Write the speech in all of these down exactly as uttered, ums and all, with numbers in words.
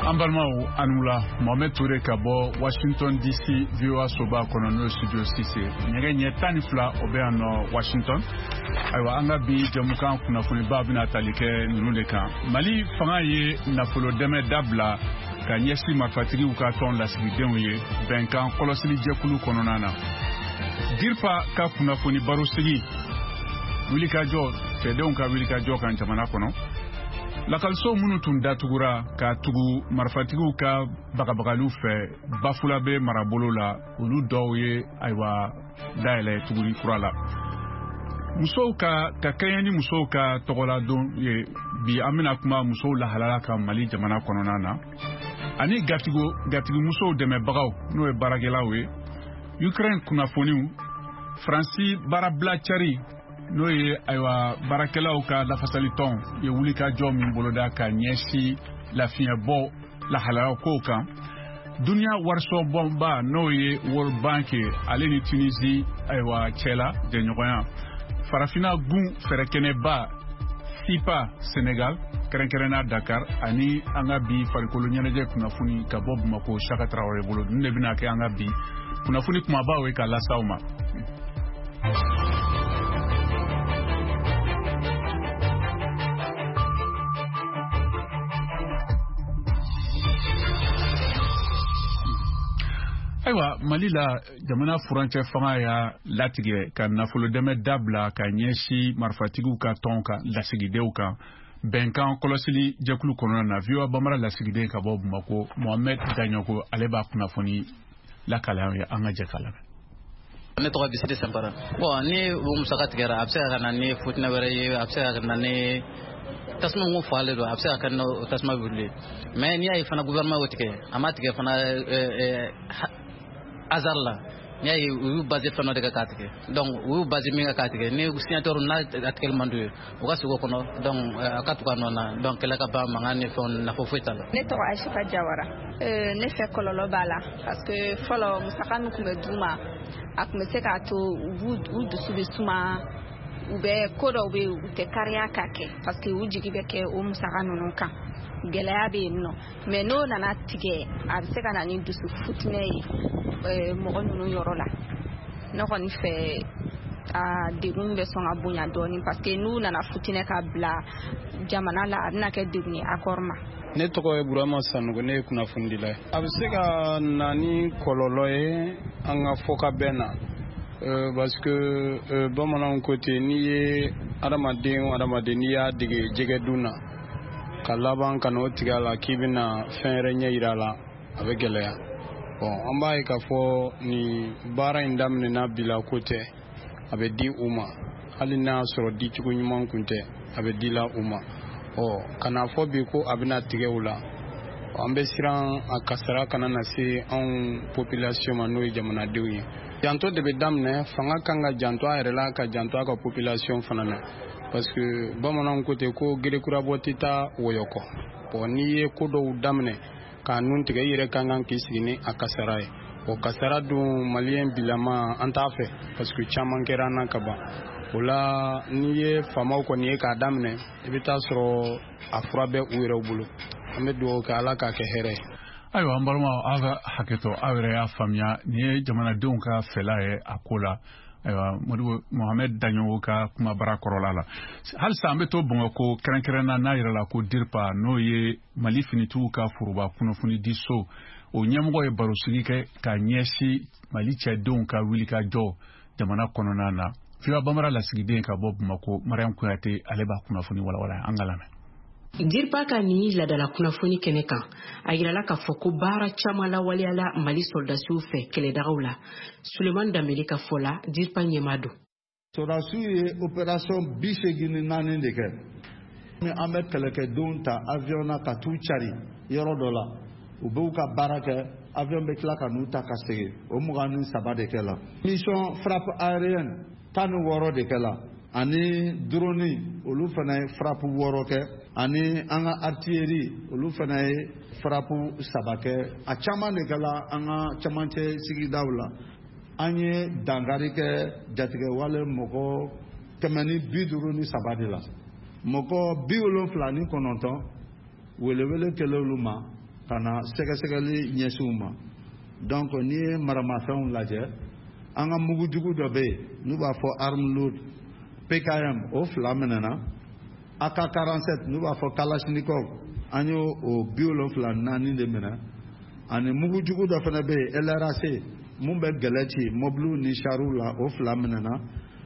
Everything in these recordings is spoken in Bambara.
Ambalmao Anula Mohamed Touré Kabo Washington D C V O A Soba Konono Studio six Nyege Nyetani Fla Obeano Washington Aywa anga bi jamukan kunafuni babu na talike nuleka Mali fanga ye nafolo deme dabla ka nyesi mafatiri uka ton la sigidenw ye benkan kolosili jekulu kononana Dirpa ka kunafuni barusigi Wilika Jo tedenw ka wilika Jo kan jamana kono Lakalso munu tun datugura ka tugu marfatigu ka bagabagalu fe bafula be marabolo la olu dɔw ye aywa daele tuguri kurala musow ka ka kayani musow ka togola don ye bi amina kuma musow la halala ka Mali jamana kɔnɔna na ani gatigo gatigo musow dɛmɛ bagaw no ye baragelaw ye Ukraine kunafoniw Franci barabla chari no ye aywa barakelaw ka lafasali ton ye wuli ka jɔ min boloda ka ɲɛsi lafiɲɛbɔ la halala ko kan dunia warso bomba no ye World Bank ale ni Tunisie aywa cɛla de ɲɔgɔnya farafina gun fɛrɛkɛnɛba FIPA Senegal kɛrɛnkɛrɛnna Dakar ani an ka bi farikolo ɲɛnajɛ kunnafoni ka bɔ Bamako Chaka Traoré bolo nin de bɛna kɛ an ka bi kunnafoni kumabaw ye ka lasaw ma Aywa Mali la jamana furancɛ fanga ya latigɛ ka nafolo dɛmɛ dabla ka ɲɛsi marifatigiw ka tɔn ka lasigidenw kan bɛnkan kɔlɔsili jɛkulu kɔnɔna na V O A Bamara lasigiden ka bɔ Bamako Mohamed Daɲoko ale b'a kunnafoni lakalen ye an ka jɛ k'a lamɛn. Ne tɔgɔ Bisiri Sankara. Bon ni o musaka tigɛra a bɛ se ka na ni fitinɛ wɛrɛ ye a bɛ se ka na ni tasuma mun falen don a bɛ se ka kɛ n'o tasuma wuli mais n'i y'a ye fana gouvernement y'o tigɛ a ma tigɛ fana hasard la n'i y'a ye u y'u basé fɛn dɔ de kan k'a tigɛ donc u y'u basé min kan k'a tigɛ ni signataire n'a tigɛli man d'u ye u ka sigi o kɔnɔ donc a ka tugu a nɔ na donc kɛlɛ ka ban mankan ni fɛnw nafa foyi t'a la. Ne tɔgɔ Aisha Jawara ne fɛ kɔlɔlɔ b'a la parce que fɔlɔ musaka min tun bɛ d'u ma a tun bɛ se k'a to u dusu bɛ suma u bɛ ko dɔw bɛ yen u tɛ kariya k'a kɛ parce que u jigi bɛ kɛ o musaka ninnu kan gɛlɛya bɛ yen nɔ mais n'o nana tigɛ a bɛ se ka na ni dusu futinɛ ye mɔgɔ ninnu yɔrɔ la ne kɔni fɛ a degun bɛ sɔn ka bonya dɔɔnin parce que n'u nana futinɛ ka bila jamana la a bɛna kɛ degun ye accord ma. Ne tɔgɔ ye Burama Sanogo ne ye kunnafonidila ye a bɛ se ka na ni kɔlɔlɔ ye an ka fɔkabɛn na parce que bamananw ko ten n'i ye adamaden o adamaden n'i y'a dege jɛgɛ dun na ka laban ka n'o tigɛ a la k'i bɛna fɛn yɛrɛ ɲɛ yira a la a bɛ gɛlɛya bon an b'a ye k'a fɔ nin baara in daminɛna bi la ko tɛ a bɛ di u ma hali n'a sɔrɔ dicogo ɲuman kun tɛ a bɛ di la u ma ɔ kana fɔ bi ko a bɛna tigɛ u la an bɛ siran a kasara kana na se anw population ma n'o ye jamanadenw ye janto de bɛ daminɛ fanga kan ka janto a yɛrɛ la ka janto a ka population fana na parce que bamananw ko ten ko gerekurabɔ tɛ taa wɔyɔ kɔ bon n'i ye ko dɔw daminɛ k'a nun tigɛ i yɛrɛ kan kan k'i sigi ni a kasara ye o kasara dun maliyɛn bilama an t'a fɛ parce que caman kɛra an na ka ban o la n'i ye faamaw kɔni ye k'a daminɛ i bɛ taa sɔrɔ a fura bɛ u yɛrɛw bolo an bɛ dugawu kɛ Ala k'a kɛ hɛrɛ ye. Ayiwa an balimaw aw ka hakɛto aw yɛrɛ y'a faamuya nin ye jamanadenw ka fɛla ye a ko la ayiwa Modibo Mohamed Daɲoko ka kumabara kɔrɔla la halisa an bɛ to Bamako kɛrɛnkɛrɛnna n'a yɛrɛ la ko DIRPA n'o ye Mali finitigiw ka foroba kunnafoni di so o ɲɛmɔgɔ ye barosigi kɛ ka ɲɛsi Mali cɛdenw ka wulikajɔ jamana kɔnɔna na V O A Bamara lasigiden ka bɔ Bamako Mariam Kuyate ale b'a kunnafoni walawala an ka lamɛn. DIRPA ka ni ladala kunnafoni kɛnɛ kan a yirala k'a fɔ ko baara caman lawaleyala Mali soldasiw fɛ kɛlɛdagaw la Suleman Danbele ka fɔ la DIRPA ɲɛmaa don. Soldasiw ye opération bi seegin ni naani de kɛ an bɛ kɛlɛkɛdenw ta avion na ka t'u cari yɔrɔ dɔ la u b'u ka baara kɛ avion bɛ tila ka n'u ta ka segin o mugan ni saba de kɛ la mission frappe aérienne tan ni wɔɔrɔ de kɛ la ani drone olu fana ye frappe wɔɔrɔ kɛ ani an ka artillerie olu fana ye frappe saba kɛ a caman de kɛla an ka camancɛ sigidaw la an ye dankari kɛ jatigɛwale mɔgɔ kɛmɛ ni bi duuru ni saba de la mɔgɔ bi wolonfila ni kɔnɔntɔn welewele kɛlɛ olu ma kana sɛgɛsɛgɛli ɲɛsinw ma. Donc ni ye maramafɛnw lajɛ an ka mugujugu dɔ bɛ yen n'u b'a fɔ arme lourde P K M o fila minɛna A K quarante-sept n'u b'a fɔ Kalashnikov an y'o o bi wolonfila naani de minɛ ani mugujugu dɔ fana bɛ yen L R A C mun bɛ gɛlɛ ci mobiliw ni chariw la o fila minɛna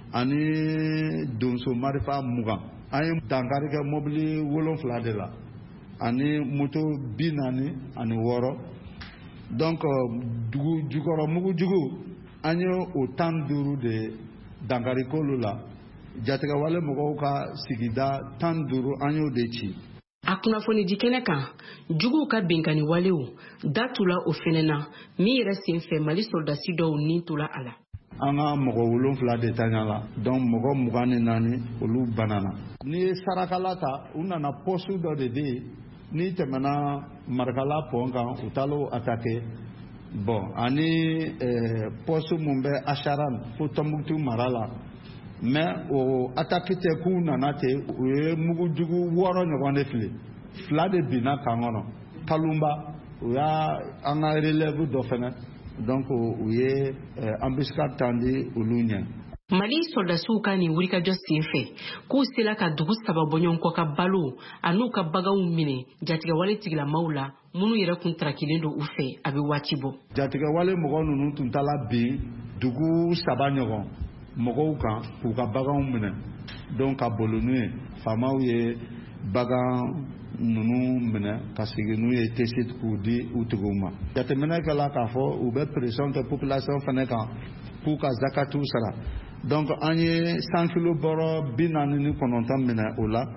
ani donso marifa mugan an ye dankari kɛ mobili wolonfila de la ani moto bi naani ani wɔɔrɔ. Donc dugu jukɔrɔ mugujugu an ye o tan duuru de dankari k'olu la jatigɛwale mɔgɔw ka sigida tan duuru an y'o de ci. A kunnafonidi kɛnɛ kan juguw ka binkani walew da tula o fɛnɛ na min yɛrɛ sen fɛ Mali soldasi dɔw nin tola a la. An ka mɔgɔ wolonfila de taɲa la donc mɔgɔ mugan ni naani olu banana. Ni ye sarakala ta u nana poste dɔ de bɛ yen ni tɛmɛna marikala pont kan u taar'o attaquer bon ani poste mun bɛ Acharan fo Tɔnbukutu mara la mais o attaque tɛ k'u nana ten u ye mugujugu wɔɔrɔ ɲɔgɔn de fili fila de binna kan kɔnɔ Kalunba u y'a an ka relève dɔ fɛnɛ donc u ye embuscade tandi olu ɲɛ. Mali soldasiw ka nin wulikajɔ sen fɛ k'u sela ka dugu saba bɔɲɔgɔn kɔ ka balo an'u ka baganw minɛ jatigɛwale tigilamaw la minnu yɛrɛ kun tarakilen don u fɛ a bɛ waati bɔ. Jatigɛwale mɔgɔ ninnu tun taala bin dugu saba ɲɔgɔn mɔgɔw kan k'u ka baganw minɛ donc ka bolo n'u ye faamaw ye bagan ninnu minɛ ka sigi n'u ye tesit k'u di u tigiw ma. Jateminɛ kɛla k'a fɔ u bɛ pression kɛ population fana kan k'u ka zakatu sara. Donc an ye cent kilo bɔrɔ bi naani ni kɔnɔntɔn minɛ o la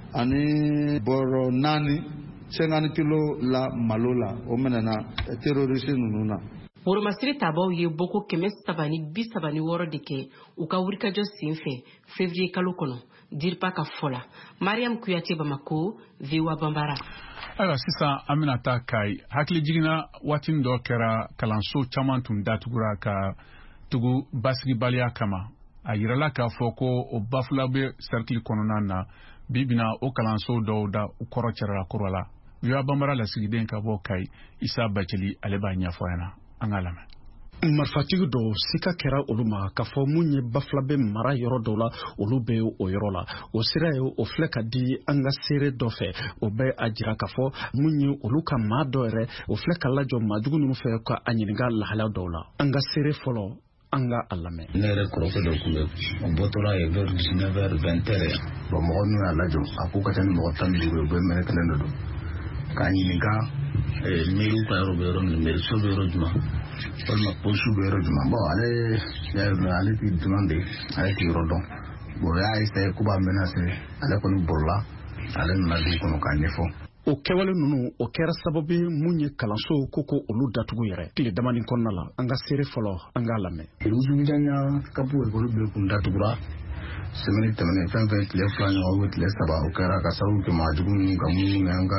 ani bɔrɔ naani cinquante kilo la malo la o minɛna terroriste ninnu na. Woromasiri tabaw ye boko kɛmɛ saba ni bi saba ni wɔɔrɔ de kɛ u ka wulikajɔ sen fɛ février kalo kɔnɔ DIRPA ka fɔ la. Mariam Kuyate, Bamako, V O A Bambara. Ayiwa sisan an bɛna taa Kayi hakili jiginna waati dɔ kɛra kalanso caman tun datugura ka tugu basigibaliya kama a yirala k'a fɔ ko o bafula bɛ cercle kɔnɔna na bi bina o kalanso dɔw da u kɔrɔ cɛrɛla kura la. V O A Bambara lasigiden ka bɔ Kayi Isa Baceli ale b'a ɲɛfɔ ɲɛna an ka lamɛn. Marifatigi dɔw sika kɛra olu ma k'a fɔ mun ye bafulabe mara yɔrɔ dɔw la olu bɛ o yɔrɔ la o sira ye o filɛ ka di an ka seere dɔ fɛ o bɛ a jira k'a fɔ mun ye olu ka maa dɔ yɛrɛ o filɛ ka lajɔ maajugu ninnu fɛ ka a ɲininka lahalaya dɔw la an ka seere fɔlɔ an ka a lamɛn. Ne yɛrɛ kɔrɔkɛ dɔ tun bɛ o bɔtɔla ye vers dix-neuf heures vingt heures bon mɔgɔ min y'a lajɔ a k'u ka ca ni mɔgɔ tan ni duuru ye u bɛ mɛnɛ kelen de don k'a ɲininka mairie ka yɔrɔ bɛ yɔrɔ min mairie so bɛ yɔrɔ jumɛn walima poste bɛ yɔrɔ jumɛn bon ale ale ti demande ale ti yɔrɔ dɔn bon o y'a essayé k'u b'a menacer ale kɔni bɔrɔla ale nana dugu kɔnɔ k'a ɲɛfɔ. O kɛwale ninnu o kɛra sababu ye mun ye kalanso ko ko olu datugu yɛrɛ tile damani kɔnɔna la an ka seere fɔlɔ an k'a lamɛn. Wujugujanya kapu ekolo bɛ kun datugura semaine tɛmɛnen fɛn fɛn tile fila ɲɔgɔn ou tile saba o kɛra ka sababu kɛ maajugu ninnu ka mun mɛn an ka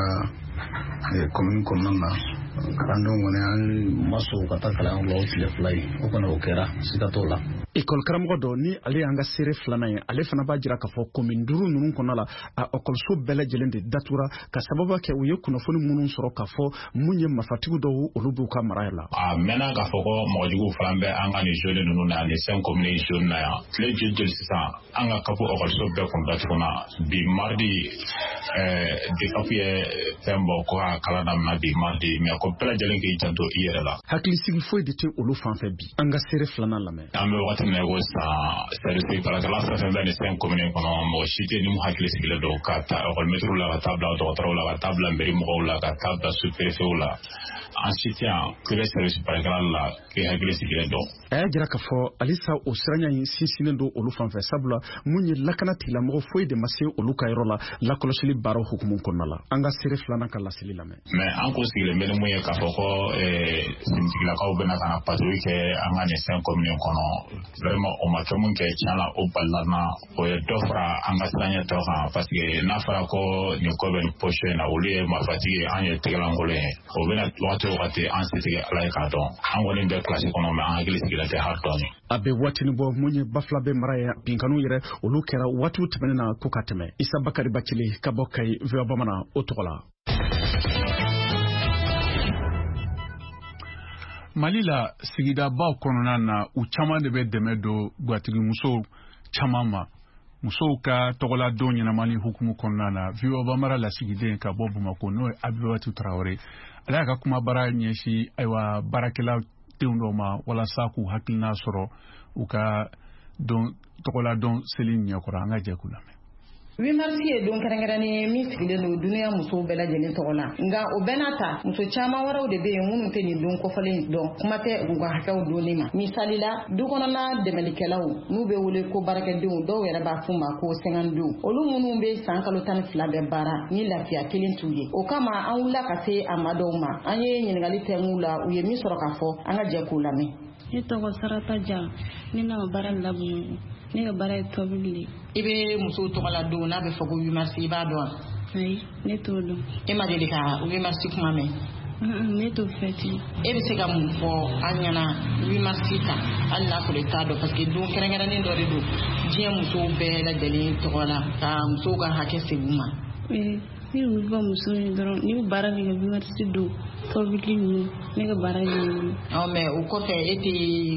commune kɔnɔna na kalandenw kɔni an ma sɔn ka taa kalanyɔrɔ la o tile fila ye o kɔni o kɛra siga t'o la. École karamɔgɔ dɔ ni ale y'an ka seere filanan ye ale fana b'a jira k'a fɔ commune duuru ninnu kɔnɔna la a écoleso bɛɛ lajɛlen de datugura ka sababu kɛ u ye kunnafoni minnu sɔrɔ k'a fɔ mun ye marifatigi dɔw olu b'u ka mara la. A mɛnna k'a fɔ ko mɔgɔjuguw fana bɛ an ka nin zone ninnu na nin cinq communes zone na yan tile joli joli sisan an ka kapu écoleso bɛɛ kun datuguna bi mardi DECAP ye fɛn bɔ ko ka kalan daminɛ bi mardi mais ko bɛɛ lajɛlen k'i janto i yɛrɛ la. Hakilisigi foyi de tɛ olu fan fɛ bi an ka seere filanan lamɛn. An bɛ waati min na ko sisan service kalakala fɛn fɛn bɛ nin cinq communes kɔnɔ mɔgɔ si tɛ ni mu hakili sigilen don ka taa école la ka taa bila dɔgɔtɔrɔw la ka taa bila mairie mɔgɔw la ka taa bila sous-préfets la an si tɛ yan k'i bɛ service kalakala la k'i hakili sigilen don. A y'a jira k'a fɔ halisa o siranya in sinsinnen don olu fan fɛ sabula mun ye lakana tigilamɔgɔ foyi de ma se olu ka yɔrɔ la lakɔlɔsili baaraw hukumu kɔnɔna la an ka seere filanan ka laseli lamɛn. Mais an ko sigilen bɛ ni mun ye k'a fɔ ko sinitigilakaw bɛna ka na patrouille kɛ an ka nin cinq communes kɔnɔ vraiment o ma fɛn mun kɛ tiɲɛ la o balila n na o ye dɔ fara an ka siranya tɔ kan parce que n'a fɔra ko nin ko bɛ nin poche in na olu ye marifatigi ye an ye tɛgɛlankolon ye o bɛna wagati o wagati an se tigɛ ala ye k'a dɔn an kɔni bɛ kilasi kɔnɔ mais an hakili sigilen tɛ hali dɔɔni. A bɛ waatini bɔ mun ye bafulabe mara ye binkanu yɛrɛ olu kɛra waatiw tɛmɛnen na ko ka tɛmɛ Isa Bakari Bacili ka bɔ Kayi V O A Bamanan o tɔgɔ la. Mali la sigidabaw kɔnɔna na u caman de bɛ dɛmɛ don gatigi musow caman ma musow ka tɔgɔladon ɲɛnamani hukumu kɔnɔna na V O A Banbara lasigiden ka bɔ Bamakɔ n'o ye Abibatu Traoré ala y'a ka kuma bara ɲɛsi ayiwa baarakɛla denw dɔw ma walasa k'u hakilina sɔrɔ u ka don tɔgɔladon seli ɲɛkɔrɔ an ka jɛ k'u lamɛn. huit mars ye don kɛrɛnkɛrɛnnen min sigilen don duniya musow bɛɛ lajɛlen tɔgɔ la nka o bɛɛ n'a ta muso caman wɛrɛw de bɛ yen minnu tɛ nin don kɔfɛlen dɔn kuma tɛ u ka hakɛw donni ma misali la du kɔnɔna dɛmɛlikɛlaw n'u bɛ wele ko baarakɛdenw dɔw yɛrɛ b'a f'u ma ko sɛŋandenw olu minnu bɛ san kalo tan ni fila bɛɛ baara ni lafiya kelen t'u ye o kama an wulila ka se a ma dɔw ma an ye ɲininkali tɛŋu la u ye min sɔrɔ k'a fɔ an ka jɛ k'u lamɛn. Ne tɔgɔ Sarata Jan ne na baara labɛn ne ka baara ye tobili. I bɛ musow tɔgɔ la don n'a bɛ fɔ ko huit mars i b'a dɔn. Ayi ne t'o dɔn. E ma deli ka huit mars kuma mɛn. Ne t'o fɛti. E bɛ se ka mun fɔ an ɲɛna huit mars kan hali n'a sɔrɔ i t'a dɔn parce que don kɛrɛnkɛrɛnnen dɔ de don diɲɛ musow bɛɛ lajɛlen tɔgɔ la ka musow ka hakɛ segin u ma. Ni u bɛ muso ye dɔrɔn ni baara kɛ huit mars don tobili ninnu ne ka baara ye olu. Ɔ mais o kɔfɛ e tɛ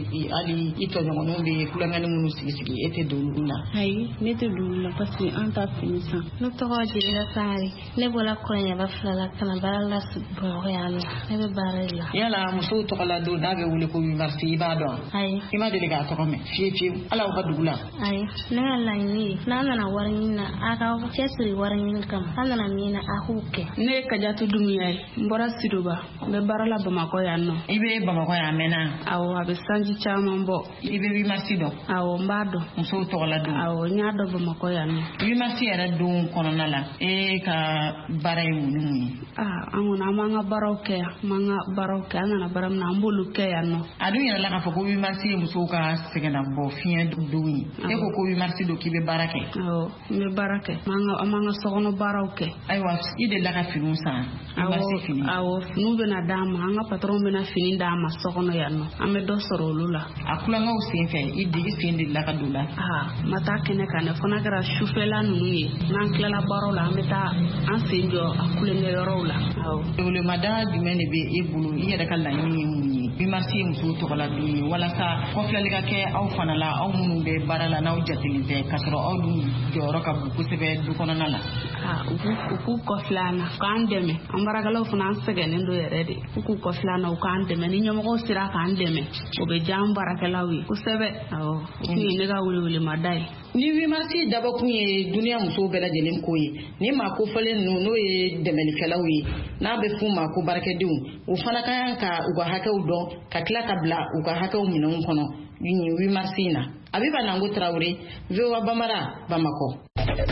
hali i tɔɲɔgɔnw bɛ kulonkɛ minnu sigi sigi e tɛ don olu la. Ayi ne tɛ don olu la parce que an t'a fini san. Ne tɔgɔ Jelika Sangare ne bɔra Kɔɲɛba fila la ka na baara la Bamakɔ yan nɔ ne bɛ baara de la. Yala musow tɔgɔ la don n'a bɛ wele ko huit mars i b'a dɔn. Ayi. I ma deli k'a tɔgɔ mɛn fiyewu fiyewu ala aw ka dugu la. Ayi ne ka laɲini ye n'an nana wari ɲini na a ka cɛsiri wari ɲini kama an nana min na a k'u kɛ. Ne ye Kajatu Dumuya ye n bɔra Sidoba n bɛ baara la Bamakɔ yan nɔ. I bɛ Bamakɔ yan mɛnna. Awɔ a bɛ sanji caman bɔ. I bɛ huit mars dɔn. Awɔ n b'a dɔn. Musow tɔgɔ la don. Awɔ n y'a dɔn Bamakɔ yan nɔ. huit mars yɛrɛ don kɔnɔna la e ka baara ye mun ni mun ye. Aa an kɔni an b'an ka baaraw kɛ yan an b'an ka baaraw kɛ an nana baara min na an b'olu kɛ yan nɔ. A dun yɛrɛ la k'a fɔ ko huit mars ye musow ka sɛgɛnnabɔ fiɲɛ don ye. E ko ko huit mars don k'i bɛ baara kɛ. Awɔ n bɛ baara kɛ an b'an ka sokɔnɔ baaraw kɛ. Ayiwa i delila ka finiw san. Awɔ awɔ finiw bɛna d'an ma an ka patron bɛna fini d'an ma sokɔnɔ yan nɔ an bɛ dɔ sɔrɔ olu la. A kulonkɛw sen fɛ i degi sen delila ka don la. Aa n ma taa kɛnɛ kan dɛ fo n'a kɛra sufɛla ninnu ye n'an tilala baaraw la an bɛ taa an sen jɔ a kulonkɛ yɔrɔw la. Awɔ. welemada jumɛn de bɛ e bolo i yɛrɛ ka laɲini ye mun ye huit mars ye musow tɔgɔ la don ye walasa kɔfilɛli ka kɛ aw fana la aw minnu bɛ baara la n'aw jatelen tɛ k'a sɔrɔ aw dun jɔyɔrɔ ka bon kosɛbɛ du kɔnɔna la. Aa u k'u kɔfilɛ an na k'an dɛmɛ an baarakɛlaw fana an sɛgɛnnen don yɛrɛ de u k'u kɔfilɛ an na u k'an dɛmɛ ni ɲɛmɔgɔw sera k'an dɛmɛ o bɛ diya an baarakɛlaw ye kosɛbɛ. Awɔ o tun ye ne ka welewelemada ye. Ni huit mars dabɔkun ye duniya musow bɛɛ lajɛlen ko ye ni maa kofɔlen ninnu n'o ye dɛmɛlikɛlaw ye n'a bɛ f'u ma ko baarakɛdenw u fana ka kan ka u ka hakɛw dɔn ka tila ka bila u ka hakɛw minɛnw kɔnɔ nin huit mars in na. Abiba Nango Traoré, V O A Banbara, Bamako.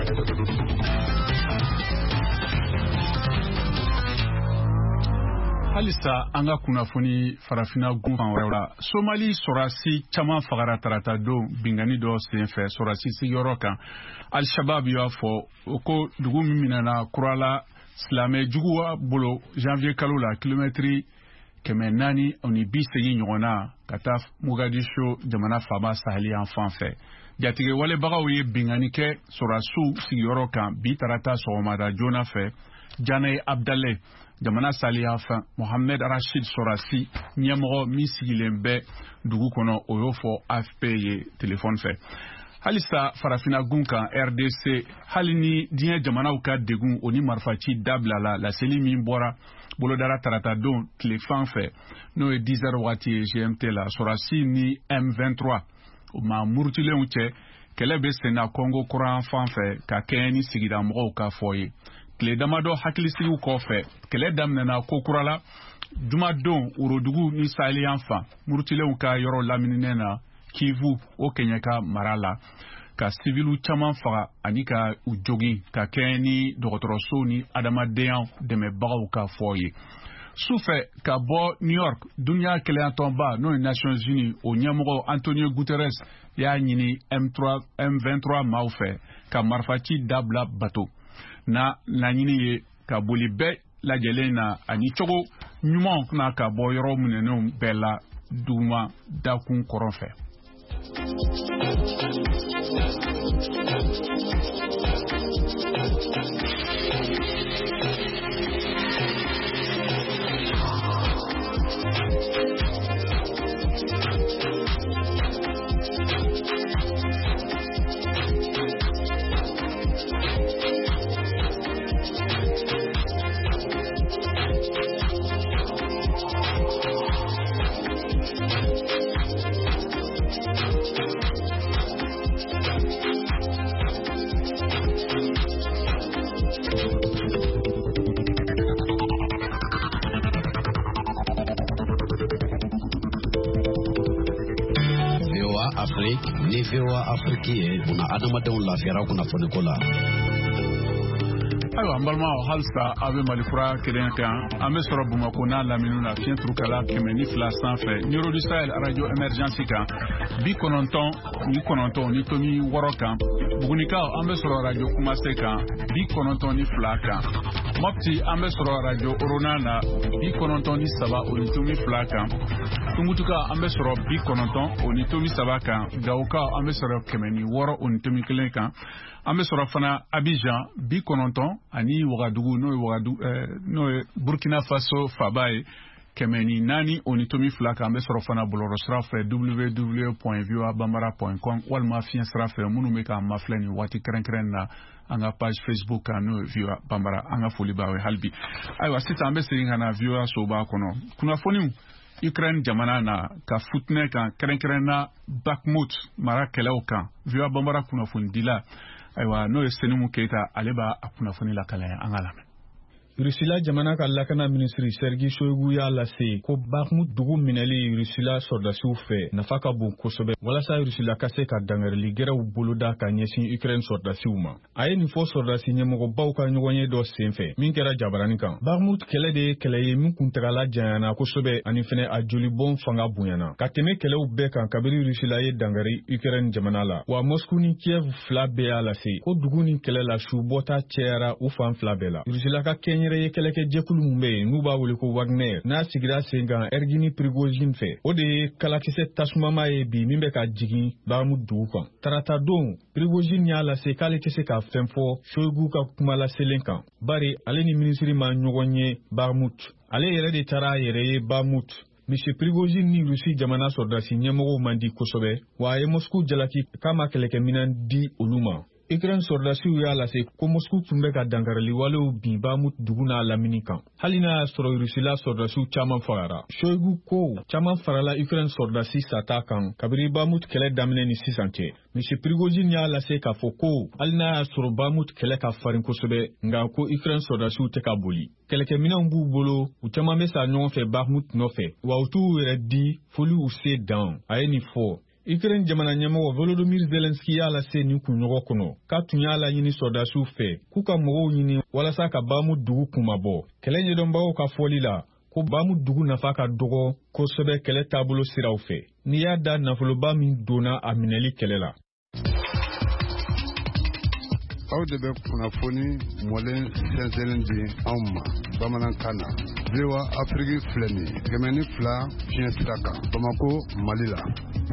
Halisa an ka kunnafoni farafina gun fan wɛrɛ la Somali sɔrasi caman fagara tarata don bingani dɔ senfɛ sɔrasi sigiyɔrɔ kan Al-Shabaab y'a fɔ ko dugu min minɛna kurala silamɛ juguwa bolo janvier kalo la kilomɛtiri kɛmɛ naani ani bi segin ɲɔgɔn na ka taa Mogadishu jamana faaba saheli yan fan fɛ. Jatigɛ walebagaw ye bingani kɛ sɔrasiw sigiyɔrɔ kan bi tarata sɔgɔmada joona fɛ Janɛ Abdalɛ jamana saliya fɛ Mohamed Rashid Sorasi ɲɛmɔgɔ min sigilen bɛ dugu kɔnɔ o y'o fɔ A F P ye telefɔni fɛ. Halisa farafina gun kan R D C hali ni diɲɛ jamanaw ka degun o ni marifaci dabilala laseli min bɔra bolodara tarata don tile fan fɛ n'o ye dix heures waati ye G M T la Sorasi ni M vingt-trois o ma murutilenw cɛ kɛlɛ bɛ senna Congo kuran fan fɛ ka kɛɲɛ ni sigida mɔgɔw ka fɔ ye. Tile damadɔ hakilisigiw kɔfɛ kɛlɛ daminɛna kokura la jumadon worodugu ni saheli yan fan murutilenw ka yɔrɔ lamininen na Kivu o Keɲɛka mara la ka sivilu caman faga ani ka u jogin ka kɛɲɛ ni dɔgɔtɔrɔso ni adamadenyaw dɛmɛbagaw ka fɔ ye. Sufɛ ka bɔ New York duniya kɛlɛyatɔnba n'o ye Nations Unies o ɲɛmɔgɔ Antonio Guterres y'a ɲini M vingt-trois maaw fɛ ka marifaci dabila bato na laɲini ye ka boli bɛɛ lajɛlen na ani cogo ɲumanw na ka bɔ yɔrɔ minɛnenw bɛɛ la duguma dakun kɔrɔ fɛ. V O A Afrique ye una adamadenw lafiyara kunnafoni ko la. ayiwa an balimaw halisa a bɛ malikura kelen kan an bɛ sɔrɔ Bamako n'a lamini na fiɲɛ turukala kɛmɛ ni fila sanfɛ Nioro Sahel radio emergency kan bi kɔnɔntɔn ni kɔnɔntɔn ni tomi wɔɔrɔ kan Bugunikaw an bɛ sɔrɔ radio Kumase kan bi kɔnɔntɔn ni fila kan Mopti an bɛ sɔrɔ radio Orona na bi kɔnɔntɔn ni saba o ni tomi fila kan Tungutuka an bɛ sɔrɔ bi kɔnɔntɔn o ni tomi saba kan Gawokaw an bɛ sɔrɔ kɛmɛ ni wɔɔrɔ o ni tomi kelen kan an bɛ sɔrɔ fana Abidjan bi kɔnɔntɔn ani Wagadugu n'o ye Wagadugu n'o ye Burkina Faso faba ye kɛmɛ ni naani o ni tomi fila kan an bɛ sɔrɔ fana bɔlɔlɔsira fɛ w w w point v o a bambara point com walima fiɲɛ sira fɛ minnu bɛ k'an mafilɛ nin waati kɛrɛnkɛrɛn na an ka page Facebook kan n'o ye V O A Bambara an ka foli b'aw ye hali bi ayiwa sisan an bɛ segin ka na V O A soba kɔnɔ kunnafoniw Ukraine jamana na ka futinɛ kan kɛrɛnkɛrɛn na Bakhmut mara kɛlɛw kan V O A Bambara kunnafoni dila ayiwa n'o ye Senimu Keita ale b'a a kunnafoni lakalaya an ka lamɛn. Rusila jamana ka lakana ministri Sergei Shoigu y'a lase ko Bakhmut dugu minɛli Rusila sɔrdasiw fɛ nafa ka bon kosɛbɛ walasa Rusila ka se ka dangarili gɛrɛw boloda ka ɲɛsin Ukraine sɔrdasiw ma. A ye nin fɔ sɔrdasi ɲɛmɔgɔbaw ka ɲɔgɔnye dɔ senfɛ min kɛra jabarani kan. Bakhmut kɛlɛ de ye kɛlɛ ye min kuntagala janyana kosɛbɛ ani fɛnɛ a jolibɔn fanga bonyana. Ka tɛmɛ kɛlɛw bɛɛ kan kabiri Rusila ye dangari Ukraine jamana la. Wa Moscou ni Kiev fila bɛɛ y'a lase ko dugu ni kɛlɛ la su bɔta cɛyara u fan fila bɛɛ la. Rusila ka kɛɲɛ yɛrɛ ye kɛlɛkɛ jɛkulu mun bɛ yen n'u b'a wele ko Wagner n'a sigira sen kan Ergini Prigozhin fɛ o de ye kalakisɛ tasumama ye bi min bɛ ka jigin Bakhmut dugu kan. Tarata don Prigozhin y'a lase k'ale tɛ se ka fɛn fɔ Shoigu ka kuma laselen kan bari ale ni minisiri ma ɲɔgɔn ye Bakhmut. Ale yɛrɛ de taara a yɛrɛ ye Bakhmut. Monsieur Prigozhin ni Rusi jamana sɔrdasi ɲɛmɔgɔw man di kosɛbɛ wa a ye Moscou jalaki k'a ma kɛlɛkɛminɛn di olu ma. Ukraine sɔrdasiw y'a lase ko Moscou tun bɛ ka dankarili walew bin Bakhmut dugu n'a lamini kan. Hali n'a y'a sɔrɔ Rusila sɔrdasiw caman fagara. Shoigu ko caman farala Ukraine sɔrdasi sata kan kabiri Bakhmut kɛlɛ daminɛ ni sisan cɛ. Monsieur Prigozhin y'a lase k'a fɔ ko hali n'a y'a sɔrɔ Bakhmut kɛlɛ ka farin kosɛbɛ nka ko Ukraine sɔrdasiw tɛ ka boli. Kɛlɛkɛminɛnw b'u bolo u caman bɛ sa ɲɔgɔn fɛ Bakhmut nɔfɛ wa u t'u yɛrɛ di foli u se dan. A ye nin fɔ. Ukraine jamana ɲɛmɔgɔ Volodymyr Zelensky y'a lase nin kunɲɔgɔn kɔnɔ k'a tun y'a laɲini sɔrdasiw fɛ k'u ka mɔgɔw ɲini walasa ka Bakhmut dugu kumabɔ. Kɛlɛ ɲɛdɔnbagaw ka fɔli la ko Bakhmut dugu nafa ka dɔgɔ kosɛbɛ kɛlɛ taabolo siraw fɛ n'i y'a da nafoloba min donna a minɛli kɛlɛ la. Aw de bɛ kunnafoni mɔlen sɛnsɛnlen di anw ma bamanankan na. V O A Afrique filɛ nin ye kɛmɛ ni fila fiɲɛ sira kan Bamako Mali la.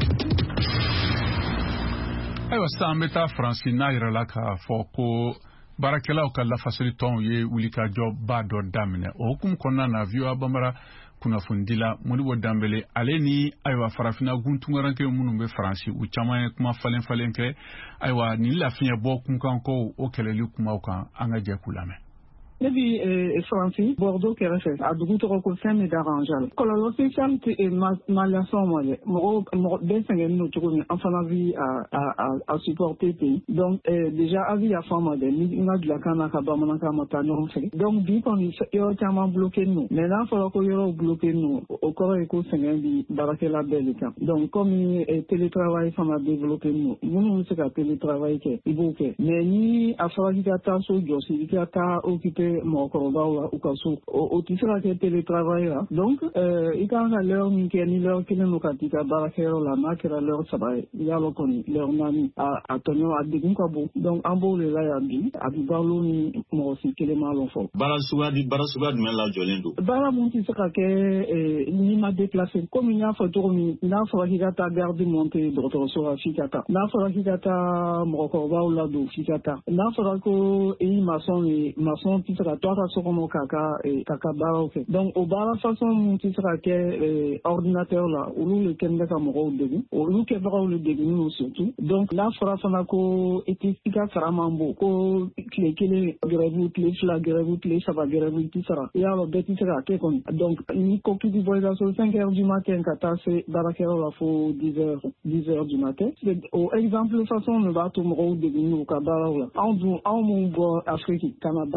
ayiwa sisan an bɛ taa Faransi n'a yɛrɛla k'a fɔ ko baarakɛlaw ka lafasali tɔnw ye wulikajɔba dɔ daminɛ o hukumu kɔnɔna na V O A Bambara kunnafonidila Modibo Dambele ale ni ayiwa farafina guntungaranke minnu bɛ Faransi u caman ye kuma falen falen kɛ ayiwa nin lafiɲɛ bɔ kunkan ko o kɛlɛli kumaw kan an ka jɛ k'u lamɛn. Ne bi Faransi Bordeaux kɛrɛfɛ a dugu tɔgɔ ko Saint d'Arangel. Kɔlɔlɔ spécial tɛ maliyɛnw ma dɛ mɔgɔ mɔgɔ bɛɛ sɛgɛnnen don cogo min an fana bi a supporter ten donc déjà a bi yafa ma dɛ ni n ka dilakan n'a ka bamanankan ma taa ɲɔgɔn fɛ donc bi kɔni yɔrɔ caman bloqué non mais n'a fɔra ko yɔrɔw bloqué non o kɔrɔ ye ko sɛgɛn bi baarakɛla bɛɛ de kan donc comme télétravail fana développé non minnu bɛ se ka télétravail kɛ i b'o kɛ mais ni a fɔra k'i ka taa so jɔsi i ka taa occupé mɔgɔkɔrɔbaw la u ka so o tɛ se ka kɛ télétravail la donc i kan ka l'heure min kɛ ni l'heure kelen don ka t'i ka baarakɛyɔrɔ la n'a kɛra l'heure saba ye i y'a lɔ kɔni l'heure naani a tɔɲɔ a degun ka bon donc an b'o de la yan bi a bi balo ni mɔgɔ si kelen m'a lɔ fɔ. baara suguya di baara suguya jumɛn lajɔlen don. baara mun tɛ se ka kɛ n'i ma déplacé komi n y'a fɔ cogo min n'a fɔra k'i ka taa garde montée dɔgɔtɔrɔso la f'i ka taa n'a fɔra k'i ka taa mɔgɔkɔrɔbaw ladon f'i ka taa n'a fɔra ko i maçon ye maçon tɛ se ka to a ka so kɔnɔ k'a ka k'a ka baaraw kɛ donc o baara façon min tɛ se ka kɛ ordinateur la olu le kɛlen bɛ ka mɔgɔw degun olu kɛbagaw le degunnen don surtout donc n'a fɔra fana ko i tɛ i ka sara man bon ko tile kelen grève tile fila grève tile saba grève i tɛ sara i y'a dɔn bɛɛ tɛ se k'a kɛ kɔni donc ni ko k'i bɛ bɔ i ka so cinq heures du matin ka taa se baarakɛyɔrɔ la fo dix heures dix heures du matin o exemple façon de b'a to mɔgɔw degunnen don u ka baaraw la anw dun anw minnu bɔ Afrique ka na baaraw kɛ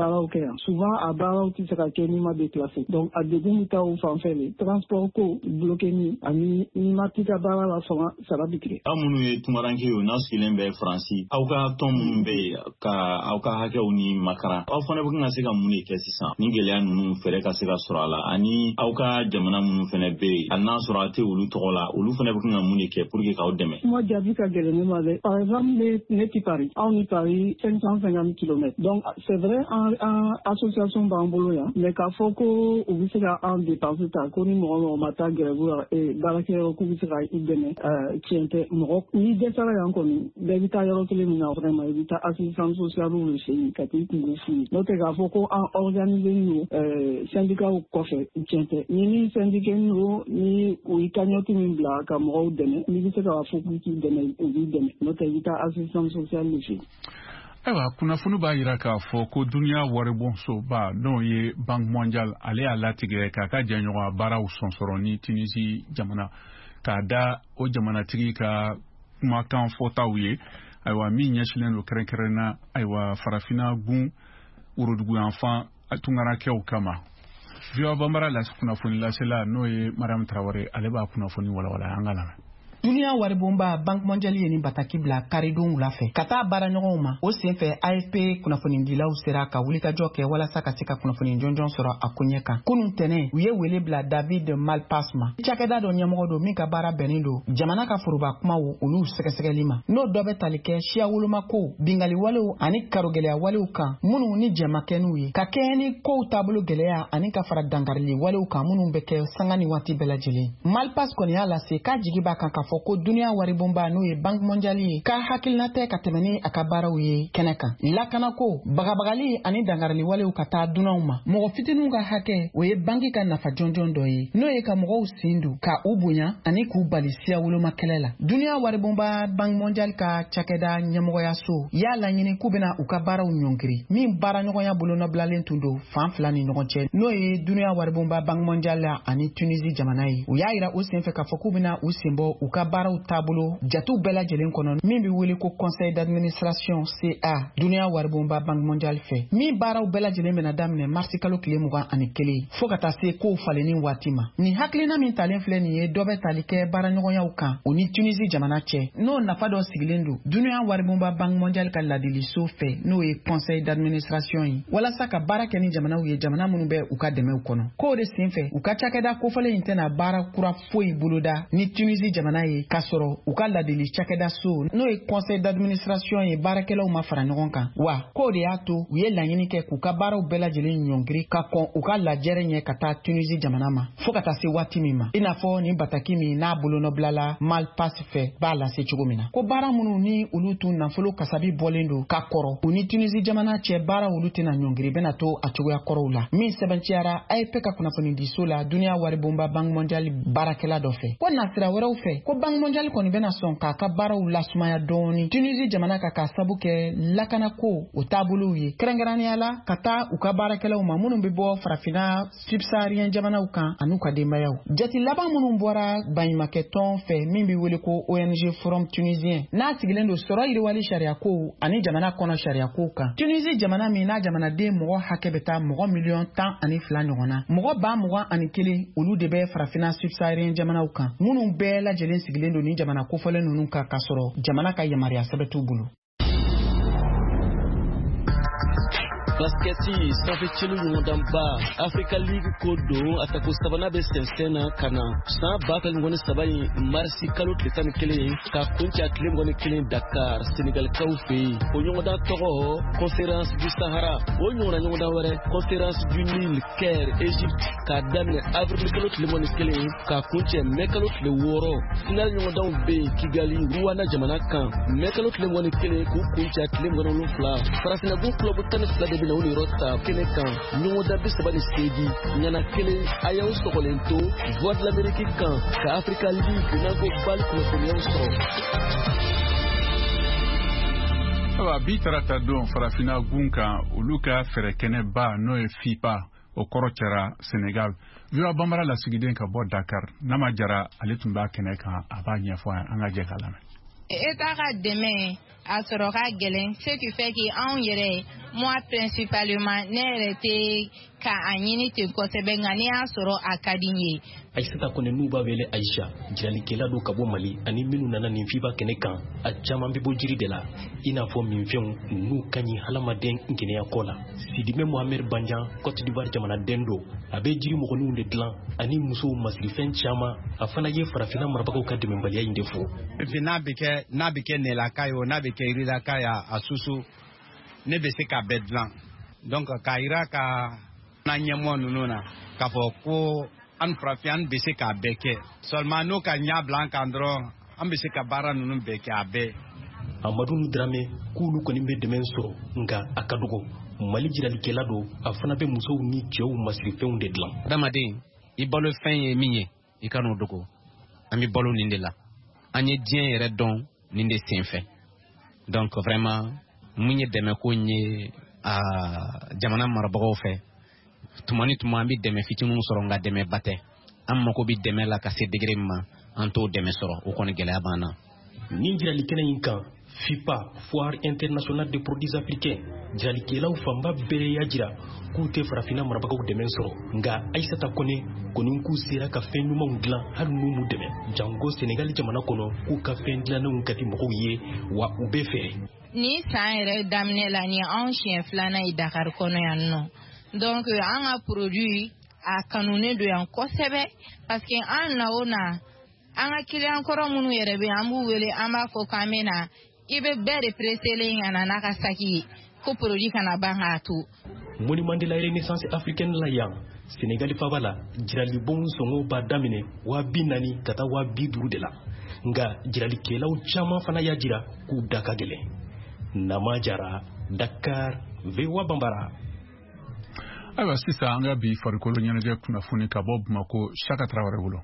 yan souvent a baaraw tɛ se ka kɛ n'i ma déplacé donc a degun bɛ taa o fan fɛ de transport ko bloqué ni ani n'i ma t'i ka baara la fanga sara bi tigɛ. aw minnu ye tunkaranke ye n'aw sigilen bɛ faransi aw ka tɔn minnu bɛ yen ka aw ka hakɛw ni makara aw fana bɛ ka se ka mun de kɛ sisan ni gɛlɛya ninnu fɛrɛ ka se ka sɔrɔ a la ani aw ka jamana minnu fana bɛ yen hali n'a sɔrɔ a tɛ olu tɔgɔ la olu fana bɛ ka mun de kɛ pour que k'aw dɛmɛ. kuma jaabi ka gɛlɛn ne ma dɛ par exemple ne ne ti Paris aw ni Paris cinq cent cinquante kilomètres donc c'est vrai en en association b'an bolo yan mais k'a fɔ ko u bɛ se ka an dépenser ta ko ni mɔgɔ mɔgɔ ma taa gɛrɛbu la baarakɛyɔrɔ k'u bɛ se ka i dɛmɛ tiɲɛ tɛ mɔgɔ n'i dɛsɛra yan kɔni bɛɛ bɛ taa yɔrɔ kelen min na vraiment i bɛ taa assistance sociale de chez yen ka t'i kungo f'u n'o tɛ k'a fɔ ko an organiser don syndicat kɔfɛ tiɲɛ tɛ ni ni syndicat don ni o ye cagnotte min bila ka mɔgɔw dɛmɛ n'i bɛ se ka fɔ k'u k'i dɛmɛ u b'i dɛmɛ n'o tɛ i bɛ taa assistance sociale de chez yen. Ayiwa kunnafoni b'a yira k'a fɔ ko duniya waribonsoba n'o ye Banque mondiale ale y'a latigɛ k'a ka jɛɲɔgɔn baaraw sɔnsɔrɔ ni Tunisie jamana k'a da o jamanatigi ka kumakan fɔtaw ye ayiwa min ɲɛsilen don kɛrɛnkɛrɛnna ayiwa farafina gun woroduguyanfan tungarakɛw kama. Viwa Bambara la kunnafoni lasela n'o ye Mariam Traoré ale b'a kunnafoni walawala an ka lamɛn. Duniya waribonba Banque mondiale ye ni bataki bila karidon wula fɛ ka taa baara ɲɔgɔnw ma o senfɛ A F P kunnafonidilaw sera ka wulikajɔ kɛ walasa ka se ka kunnafoni jɔnjɔn sɔrɔ a ko ɲɛ kan kunun tɛnɛ u ye wele bila David Malpass ma cakɛda dɔ ɲɛmɔgɔ don min ka baara bɛnnen don jamana ka foroba kumaw olu sɛgɛsɛgɛli ma n'o dɔ bɛ tali kɛ siya wolomako bingali walew ani karogɛlɛya walew kan minnu ni jɛmakɛninw ye ka kɛ ni kow taabolo gɛlɛya ani ka fara dangarili walew kan minnu bɛ kɛ sanga ni waati bɛɛ lajɛlen Malpass kɔni y'a lase k'a jigi b'a kan ka fɔ ko duniya waribonba n'o ye Banque mondiale ye k'a hakilina tɛ ka tɛmɛ ni a ka baaraw ye kɛnɛ kan lakanako bagabagali ani dangarili walew ka taa dunanw ma mɔgɔ fitininw ka hakɛ o ye banki ka nafa jɔnjɔn dɔ ye n'o ye ka mɔgɔw sen don ka u bonya ani k'u bali siya woloma kɛlɛ la duniya waribonba Banque mondiale ka cakɛda ɲɛmɔgɔyaso y'a laɲini k'u bɛna u ka baaraw ɲɔngiri min baara ɲɔgɔnya bolonɔbilalen tun don fan fila ni ɲɔgɔn cɛ n'o ye duniya waribonba Banque mondiale ani Tunisie jamana ye u y'a yira o senfɛ k'a fɔ k'u bɛna u senbɔ u ka baaraw taabolo jatu bɛɛ lajɛlen kɔnɔ min bɛ wele ko conseil d'administration C A duniya waribonba Banque mondiale fɛ min baaraw bɛɛ lajɛlen bɛna daminɛ marsi kalo tile mugan ani kelen fo ka taa se kow falenni waati ma nin hakilina min talen filɛ nin ye dɔ bɛ tali kɛ baara ɲɔgɔnyaw kan o ni Tunisie jamana cɛ n'o nafa dɔ sigilen don duniya waribonba Banque mondiale ka ladiliso fɛ n'o ye conseil d'administration ye walasa ka baara kɛ ni jamanaw ye jamana minnu bɛ u ka dɛmɛw kɔnɔ k'o de senfɛ u ka cakɛda kofɔlen in tɛna baara kura foyi boloda ni Tunisie jamana ye k'a sɔrɔ u ka ladili cakɛda so n'o ye conseil d'administration ye baarakɛlaw ma fara ɲɔgɔn kan wa k'o de y'a to u ye laɲini kɛ k'u ka baaraw bɛɛ lajɛlen ɲɔngiri ka kɔn u ka lajɛrɛ ɲɛ ka taa Tunisie jamana ma fo ka taa se waati min ma i n'a fɔ nin bataki min n'a bolonɔbilala Malpass fɛ b'a lase cogo min na ko baara minnu ni olu tun nafolo kasabi bɔlen don ka kɔrɔ u ni Tunisie jamana cɛ baara olu tɛna ɲɔngiri bɛna to a cogoya kɔrɔw la min sɛbɛnciyara A F P ka kunnafoni diso la duniya waribonba Banque mondiale baarakɛla dɔ fɛ ko nasira wɛrɛw fɛ ko Banque mondiale kɔni bɛna sɔn k'a ka baaraw lasumaya dɔɔni Tunisie jamana ka ka sabu kɛ lakanako o taabolow ye kɛrɛnkɛrɛnnenya la ka taa u ka baarakɛlaw ma minnu bɛ bɔ farafina subsahariyɛn jamanaw kan an'u ka denbayaw jati laban minnu bɔra baɲumankɛ tɔn fɛ min bɛ wele ko O N G Forum tunisien n'a sigilen don sɔrɔ yiriwali sariyakow ani jamana kɔnɔ sariyakow kan Tunisie jamana min n'a jamanaden mɔgɔ hakɛ bɛ taa mɔgɔ miliyɔn tan ani fila ɲɔgɔn na mɔgɔ ba mugan ani kelen olu de bɛ farafina subsahariyɛn jamanaw kan minnu bɛɛ lajɛlen sigilen don ni jamana kofɔlen ninnu kan ka sɔrɔ jamana ka yamaruya sɛbɛn t'u bolo. Basketi sanfɛ celu ɲɔgɔndan ba Africa League ko don a tako sabanan bɛ sɛnsɛn na ka na san ba kelen ŋɔni saba in marisi kalo tile tan ni kelen ka kunci a tile ŋɔni kelen Dakar Senegalikaw fɛ yen o ɲɔgɔndan tɔgɔ Conférence du Sahara o ɲɔgɔnna ɲɔgɔndan wɛrɛ Conférence du Nil Caire Égypte k'a daminɛ avril kalo tile ŋɔni kelen ka kuncɛ mai kalo tile wɔɔrɔ final ɲɔgɔndanw bɛ yen Kigali Rwanda jamana kan mai kalo tile ŋɔni kelen k'u kunci a tile ŋɔni wolonfila Farafinagun club tan ni fila de bɛ na u ni yɔrɔ ta kɛnɛ kan ɲɔgɔndan bi saba ni seegin ɲana kelen a y'aw sɔgɔlen to Voix de l'Amérique kan ka Africa League n'anko bali kunnafoniyaw sɔrɔ. Awa bi tarata don farafina gun kan olu ka fɛrɛ kɛnɛ ba n'o ye FIPA o kɔrɔ kɛra Senegal. Viwa Bambara lasigiden ka bɔ Dakar n'a ma jara ale tun b'a kɛnɛ kan a b'a ɲɛfɔ an ka jɛ k'a lamɛn. État ka dɛmɛ a sɔrɔ ka gɛlɛn ce qui fait que anw yɛrɛ moi principalement ne été ka anyini te kosebe ngani asoro akadinye Aisata kone nuba wele Aisha jirali kela do kabo Mali ani minu nana ni fiba kene kan a jama bibo jiri de la ina fo min fion nu kanyi halamaden ngene ya kola Sidime Mohamed Banjan Côte d'Ivoire jamana dendo abe jiri mo konu de plan ani muso masrifen chama afana ye farafina marabako kadde membali ya indefo vina beke na beke ne la kayo na beke rida kaya asusu ne be se ka bedlan donc ka ira ka na nyemo nununa ka fo ko an frafian be se ka beke seulement no ka nya blanc andro am be se ka bara nunun beke abe Amadou Dramé kulu koni be demen soro nga akadugo Mali jirali kelado afana be muso ni jew masrifeun de dlan Ramadan i bolo fen ye minye i kanu dogo ami bolo nindela anye dien yere don ninde senfe donc vraiment munye deme ko nye a jamana marbago fe tumani tumambi deme fitinu soro nga deme bate amma ko bi deme la ka se degré ma anto deme soro o kon gele abana ni jirali kenen kan FIPA Foire internationale des produits africains jirali kela ufamba bere ya jira kute farafina marbago deme soro nga Aisata kone konin ku sera ka fen numa nglan har numu deme jango Senegal jamana kono ku ka fen dila na ngati moko ye wa ube fere ni saire damne la ni en chien flana i Dakar kono yanno donc an a produit a kanune do yan kosebe parce que an na ona an a client koro munu yere be ambu wele amba ko kamena ibe bere presele ngana naka saki ko produit kana banga tu monument de la renaissance africaine la yang Sénégal fabala jirali bon songo ba damine wa binani kata wa biduru de la nga jirali kelaw chama fana ya jira ku daka gele nama jara Dakar vewa bambara Ayiwa sisan an ka bi farikolo ɲɛnajɛ kunnafoni ka bɔ Bamako Chaka Traoré bolo.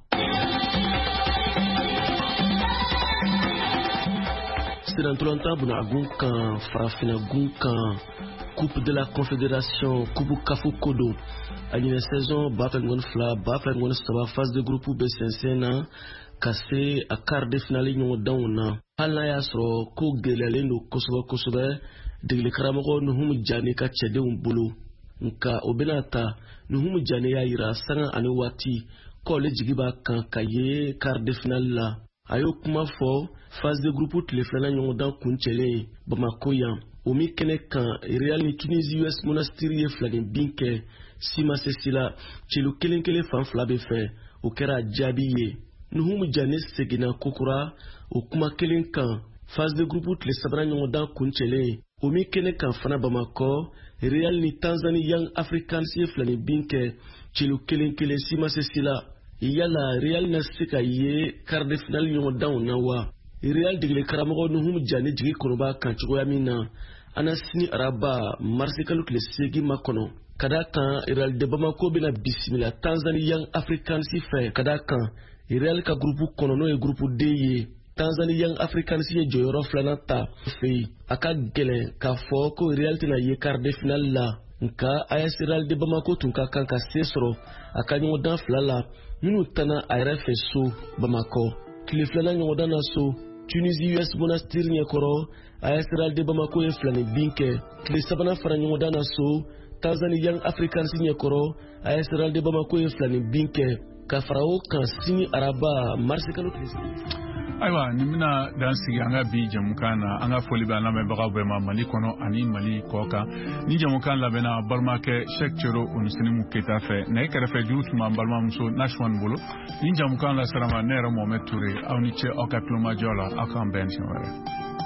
Sirantulanta buna agun kan farafina gun kan Coupe de la Confédération Coupe Kafu Kodo a ɲinɛ saison ba fila ɲɔgɔn fila ba fila ɲɔgɔn saba phase de groupe bɛ sɛnsɛn na ka se a quart de finale ɲɔgɔn danw na hali n'a y'a sɔrɔ ko gɛlɛyalen don kosɛbɛ kosɛbɛ degeli karamɔgɔ Nuhumu Jane ka cɛdenw bolo nka o bɛna ta Nuhumu Jane y'a yira sanga ani waati k'ale jigi b'a kan ka ye quart de finale la a y'o kuma fɔ phase de groupe tile filanan ɲɔgɔn dan kuncɛlen Bamako yan o min kɛnɛ kan Real ni Tunisie U S Monastir ye filanin bin kɛ si ma se si la celu kelen kelen fan fila bɛ fɛ o kɛra jaabi ye Nuhumu Jane seginna kokura o kuma kelen kan phase de groupe tile sabanan ɲɔgɔn dan kuncɛlen o min kɛnɛ kan fana Bamakɔ Real ni Tanzanie Young Africans ye filanin bin kɛ celu kelen kelen si ma se si la yala Real na se ka ye quart de finale ɲɔgɔn danw na wa Real degeli karamɔgɔ Nuhumu Jane jigi kɔnɔba kan cogoya min na ana sini araba marsi kalo tile seegin ma kɔnɔ ka da kan Real de Bamako bɛna bisimila Tanzanie Young Africans fɛ ka da kan Real ka groupe kɔnɔ n'o ye groupe D ye Tanzanie Young Africans ye jɔyɔrɔ filanan ta fɛ a ka gɛlɛn k'a fɔ ko Real tɛna ye quart de finale la nka A S Real de Bamako tun ka kan ka se sɔrɔ a ka ɲɔgɔndan fila la minnu tana a yɛrɛ fɛ so Bamakɔ tile filanan ɲɔgɔndan na so Tunisie U S Monastir ɲɛkɔrɔ A S Real de Bamako ye filanin bin kɛ tile sabanan fara ɲɔgɔndan na so Tanzanie Young Africans ɲɛkɔrɔ A S Real de Bamako ye filanin bin kɛ ka fara o kan sini araba marsi kalo tile Ayiwa nin bɛna dan sigi an ka bi jamukan na an ka foli bɛ an lamɛnbagaw bɛɛ ma Mali kɔnɔ ani Mali kɔ kan ni jamukan labɛnna balimakɛ Sheikh Cero Onisinimu Keyita fɛ nɛgɛ kɛrɛfɛ juru tun b'an balimamuso Nashwan bolo ni jamukan lasirama ne yɛrɛ Mohamed Touré aw ni ce aw ka tulomajɔ la aw k'an bɛn siɲɛ wɛrɛ.